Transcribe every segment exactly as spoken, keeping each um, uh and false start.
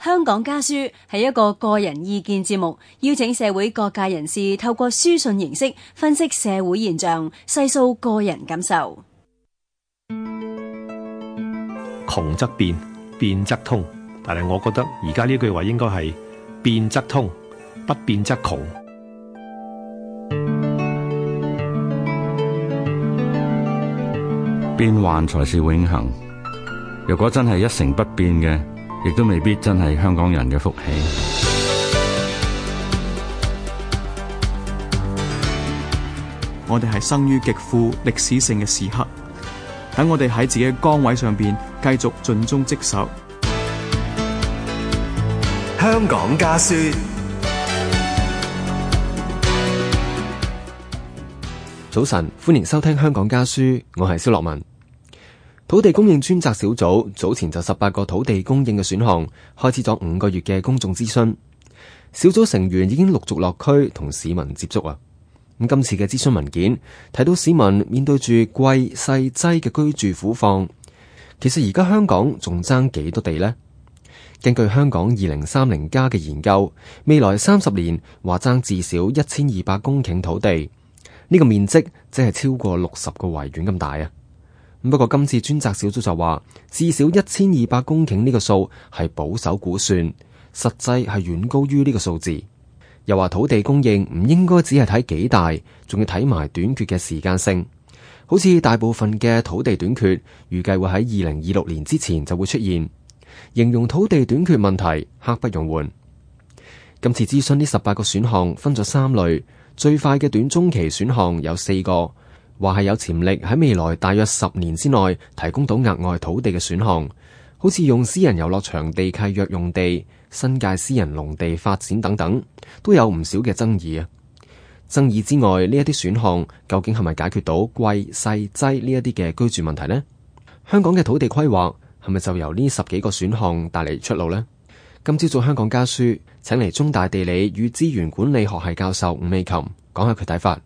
香港家書係一個個人意見節目，邀請社會各界人士透過書信形式分析社會現象，細數個人感受。 窮則變，變則通，但係我覺得而家呢句話應該係變則通，不變則窮。 變幻才是永恆。如果真係一成不變嘅，亦都未必真係香港人嘅福氣。 我哋係生於極富歷史性嘅時刻，等我哋喺自己嘅崗位上邊繼續盡忠職守。 香港家書。 早晨，歡迎收聽香港家書，我係蕭樂文。土地供應專責小組早前就十八個土地供應嘅選項開始咗五個月嘅公眾諮詢，小組成員已經陸續落區同市民接觸啊。咁今次嘅諮詢文件睇到市民面對住貴細擠嘅居住苦況，其實而家香港仲爭幾多地呢？根據香港二零三零加嘅研究，未來三十年話爭至少一千二百公頃土地。呢個面積即係超過六十個維園咁大啊！不過今次專責小組就話，至少一千二百公頃呢個數係保守估算，實際係遠高於呢個數字。又話土地供應唔應該只係睇幾大，仲要睇埋短缺嘅時間性。好似大部分嘅土地短缺，預計會喺二零二六年之前就會出現。形容土地短缺問題刻不容緩。今次諮詢呢十八個選項分咗三類。最快嘅短中期選項有四個，話係有潛力喺未來大約十年之內提供到額外土地嘅選項，好似用私人遊樂場地契約用地、新界私人農地發展等等，都有唔少嘅爭議啊。爭議之外，呢一啲選項究竟係咪解決到貴細擠呢一啲嘅居住問題呢？香港嘅土地規劃係咪就由呢十幾個選項帶嚟出路呢？今朝早香港家書請嚟中大地理與資源管理學系教授伍美琴講下佢睇法。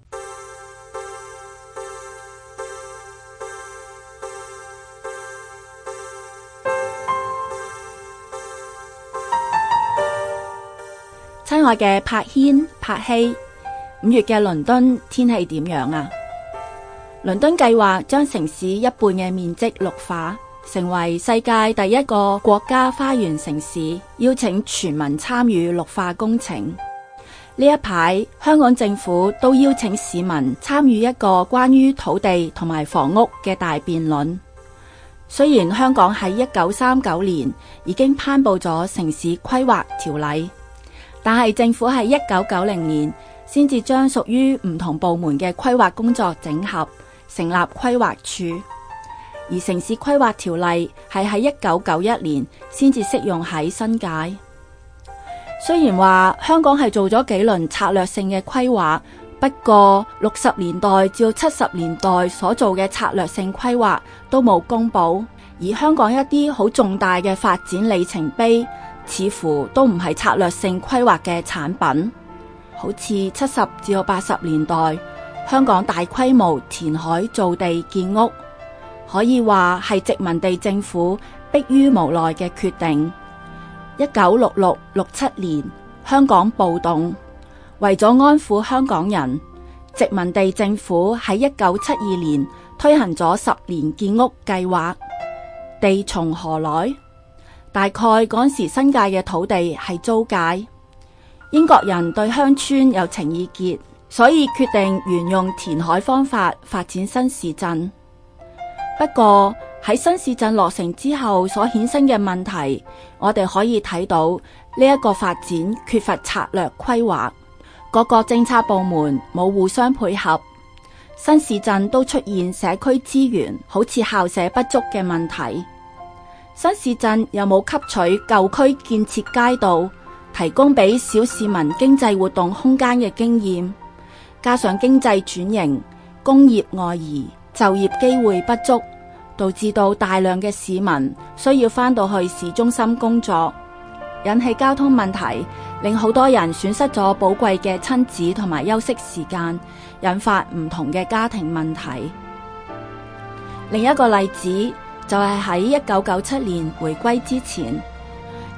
親愛嘅柏軒、柏希，五月嘅倫敦天氣點樣啊？倫敦計劃將城市一半嘅面積綠化，成為世界第一個國家花園城市，邀請全民參與綠化工程。呢一排香港政府都邀請市民參與一個關於土地同埋房屋嘅大辯論。雖然香港喺一九三九年已經頒布咗城市規劃條例，但係政府喺一九九零年先至將屬於唔同部門嘅規劃工作整合，成立規劃處。而城市規劃條例係喺一九九一年先至適用喺新界。雖然話香港係做咗幾輪策略性嘅規劃，不過六十年代至七十年代所做嘅策略性規劃都冇公布，而香港一啲好重大嘅發展里程碑，似乎都唔係策略性規劃嘅產品。好似七十至八十年代，香港大規模填海造地建屋，可以話係殖民地政府迫於無奈嘅決定。一九六六、六七年，香港暴動，為咗安撫香港人，殖民地政府喺一九七二年推行咗十年建屋計劃。地從何來？大概嗰時新界嘅土地係租界，英國人對鄉村有情意結，所以決定沿用填海方法發展新市鎮。不過喺新市鎮落成之後所衍生嘅問題，我哋可以睇到呢一個發展缺乏策略規劃，各個政策部門冇互相配合，新市鎮都出現社區資源好似校舍不足嘅問題，新市鎮又冇吸取舊區建設街道，提供俾小市民經濟活動空間嘅經驗，加上經濟轉型、工業外移、就業機會不足，導致到大量嘅市民需要返到去市中心工作，引起交通問題，令好多人損失咗寶貴嘅親子同埋休息時間，引發唔同嘅家庭問題。另一個例子就係喺一九九七年回歸之前，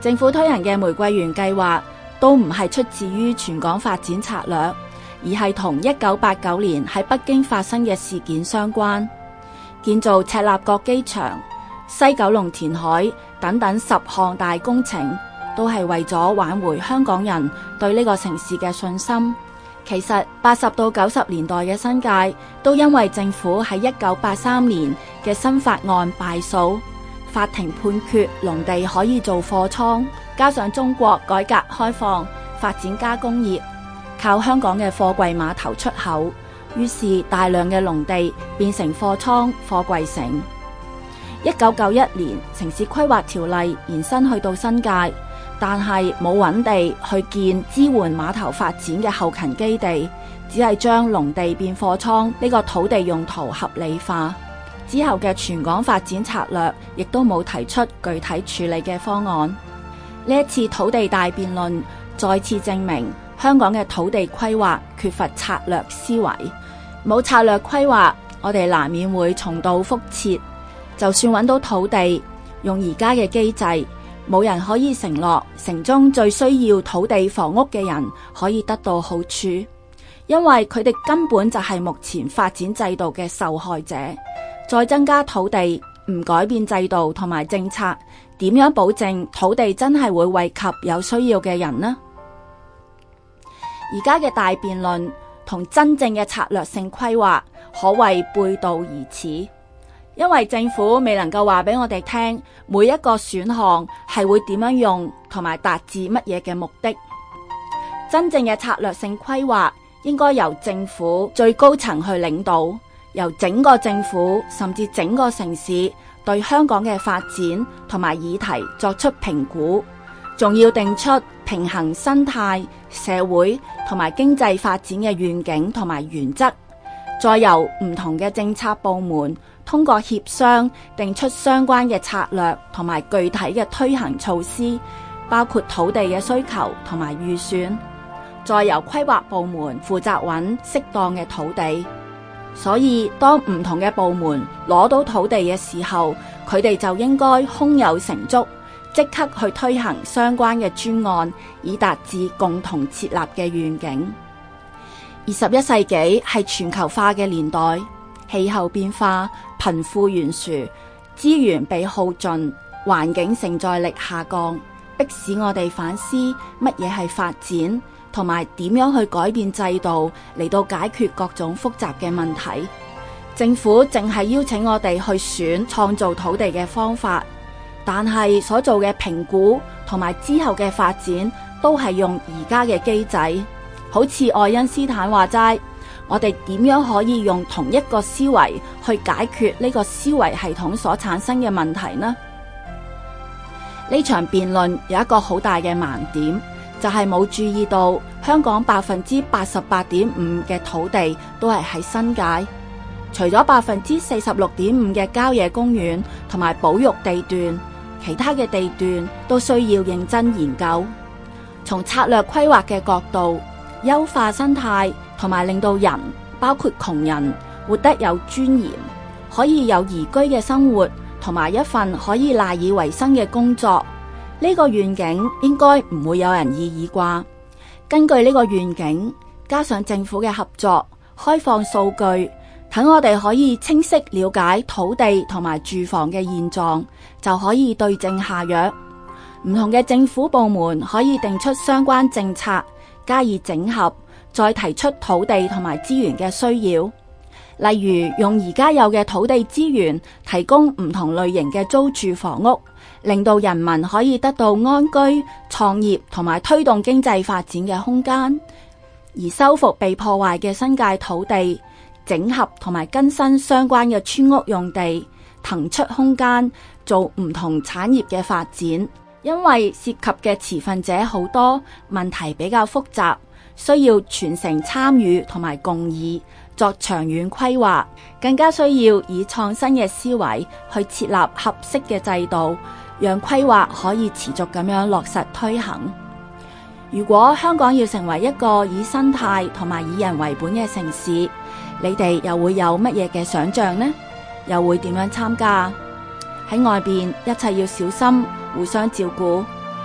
政府推行嘅玫瑰園計劃都唔係出自於全港發展策略，而係同一九八九年喺北京發生嘅事件相關。建造赤鱲角機場、西九龍填海等等十項大工程，都係為咗挽回香港人對呢個城市嘅信心。其實八十到九十年代嘅新界都因為政府喺一九八三年嘅新法案敗訴，法庭判決農地可以做貨倉，加上中國改革開放發展加工業，靠香港嘅貨櫃碼頭出口，於是大量嘅農地變成貨倉、貨櫃城。一九九一年城市規劃條例延伸去到新界，但係冇揾地去建支援碼頭發展嘅後勤基地，只係將農地變貨倉呢個土地用途合理化。之後嘅全港發展策略亦都冇提出具體處理嘅方案。呢一次土地大辯論再次證明香港嘅土地規劃缺乏策略思維。冇策略規劃，我哋難免會重蹈覆轍。就算揾到土地，用而家嘅機制，冇人可以承諾城中最需要土地房屋嘅人可以得到好處，因為佢哋根本就係目前發展制度嘅受害者。再增加土地，唔改變制度同埋政策，點樣保證土地真係會惠及有需要嘅人呢？而家嘅大辯論同真正嘅策略性規劃可謂背道而馳，因為政府未能夠話俾我哋聽每一個選項係會點樣用，同埋達至乜嘢嘅目的。真正嘅策略性規劃應該由政府最高層去領導，由整個政府甚至整個城市對香港嘅發展同埋議題作出評估，仲要定出平衡生態、社會同埋經濟發展嘅願景同埋原則，再由唔同嘅政策部門通過協商定出相關嘅策略同埋具體嘅推行措施，包括土地嘅需求同埋預算，再由規劃部門負責揾適當嘅土地。所以當唔同嘅部門攞到土地嘅時候，佢哋就應該胸有成竹，即刻去推行相關嘅專案，以達至共同設立嘅願景。二十一世紀係全球化嘅年代，氣候變化、貧富懸殊、資源被耗盡、環境承載力下降，迫使我哋反思乜嘢係發展，同埋點樣去改變制度嚟到解決各種複雜嘅問題。政府淨係邀請我哋去選創造土地嘅方法，但係所做嘅評估同埋之後嘅發展都係用而家嘅機制。好似愛因斯坦話齋，我哋點樣可以用同一個思維去解決呢個思維系統所產生嘅問題呢？呢場辯論有一個好大嘅盲點，就係冇注意到香港百分之八十八點五嘅土地都係喺新界，除咗百分之四十六點五嘅郊野公園同埋保育地段，其他嘅地段都需要認真研究。從策略規劃嘅角度，優化生態同埋令到人，包括窮人，活得有尊嚴，可以有宜居嘅生活，同埋一份可以賴以為生嘅工作。呢個願景應該唔會有人異議啩？根據呢個願景，加上政府嘅合作，開放數據，等我哋可以清晰了解土地同埋住房嘅現狀，就可以對症下藥。唔同嘅政府部門可以定出相關政策，加以整合，再提出土地同埋資源嘅需要。例如用而家有嘅土地資源，提供唔同類型嘅租住房屋，令到人民可以得到安居、創業同埋推動經濟發展嘅空間。而修復被破壞嘅新界土地，整合同埋更新相關嘅村屋用地，騰出空間做唔同產業嘅發展。因為涉及嘅持份者好多，問題比較複雜，需要全城參與同埋共議，作長遠規劃，更加需要以創新嘅思維去設立合適嘅制度，讓規劃可以持續咁樣落實推行。如果香港要成為一個以生態同埋以人為本嘅城市，你哋又會有乜嘢嘅想象呢？又會點樣參加？喺外邊一切要小心，互相照顧。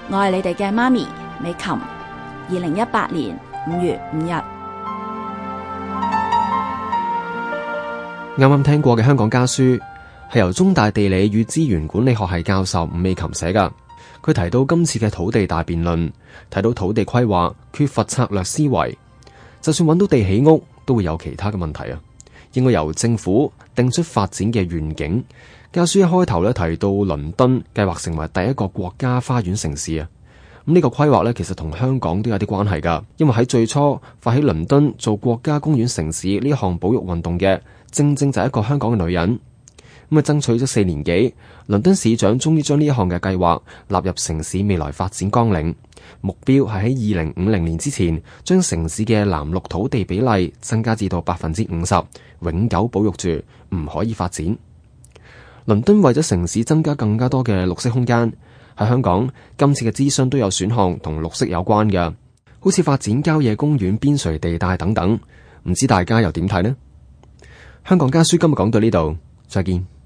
我係你哋嘅媽咪美琴。二零一八年五月五日。 啱啱聽過嘅香港家書係由中大地理與資源管理學系教授伍美琴寫噶。佢提到今次嘅土地大辯論，睇到土地規劃缺乏策略思維，就算揾到地起屋，都會有其他嘅問題啊。應該由政府定出發展嘅願景。家書一開頭咧提到倫敦計劃成為第一個國家花園城市啊。咁呢個規劃咧，其實同香港都有啲關係噶，因為喺最初發起倫敦做國家公園城市呢一項保育運動嘅，正正就係一個香港嘅女人。咁啊，爭取咗四年幾，倫敦市長終於將呢一項嘅計劃納入城市未來發展綱領，目標係喺二零五零年之前，將城市嘅藍綠土地比例增加至到百分之五十，永久保育住，唔可以發展。倫敦為咗城市增加更加多嘅綠色空間。喺香港，今次嘅諮詢都有選項同綠色有關嘅，好似發展郊野公園邊陲地帶等等，唔知大家又點睇呢？香港家書今日講到呢度，再見。